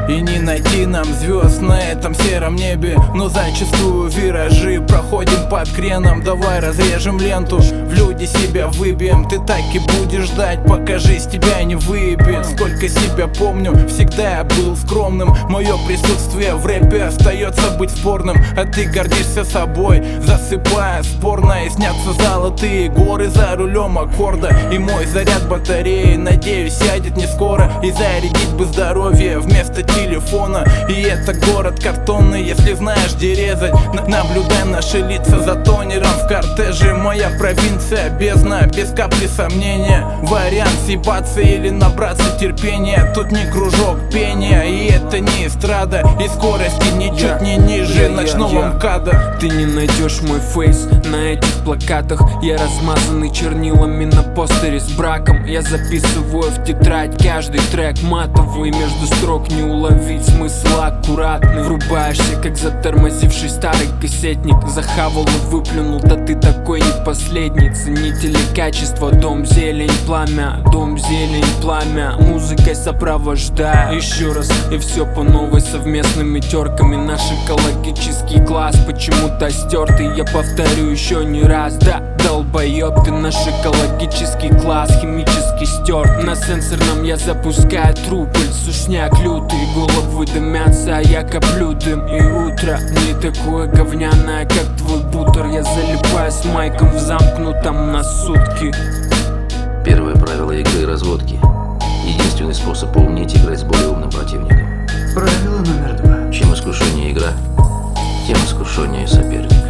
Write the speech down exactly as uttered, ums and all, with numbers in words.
И не найти нам звезд на этом сером небе. Но зачастую виражи проходим под креном. Давай разрежем ленту, в люди себя выбьем. Ты так и будешь ждать, пока жизнь тебя не выебет. Сколько себя помню, всегда я был скромным. Мое присутствие в рэпе остается быть спорным. А ты гордишься собой, засыпая спорно. И снятся золотые горы за рулем аккорда. И мой заряд батареи, надеюсь, сядет не скоро. И зарядить бы здоровье вместо телефона. И это город картонный, если знаешь, где резать. Наблюдай наши лица за тонером в кортеже. Моя провинция, бездна, без капли сомнения. Вариант съебаться или набраться терпения. Тут не кружок пения, и это не эстрада. И скорости ничуть yeah. не ниже yeah, ночного yeah, yeah. МКАДа. Ты не найдешь мой фейс на этих плакатах. Я размазанный чернилами на постере с браком. Я записываю в тетрадь каждый трек матовый. Между строк не уловить смысл аккуратный. Врубаешься, как затормозивший старый кассетник. Захавал и выплюнул, да ты такой не последний. Ценители качества, дом, зелень, пламя. Дом, зелень, пламя. Музыкой сопровождаю еще раз. И все по новой совместными терками. Наш экологический класс почему-то стертый. Я повторю еще не раз, да, долбоеб. Ты наш экологический класс химически стерт. На сенсорном я запускаю трубль. Сушняк лютый, головы дымятся, а я коплю дым. И утро не такое говняное, как твой бутер. Я залипаю с майком в замкнутом на сутки. Первое правило игры — разводки. Единственный способ поумнеть — играть с более умным противником. Правило номер два. Чем искушеннее игра, тем искушеннее соперник.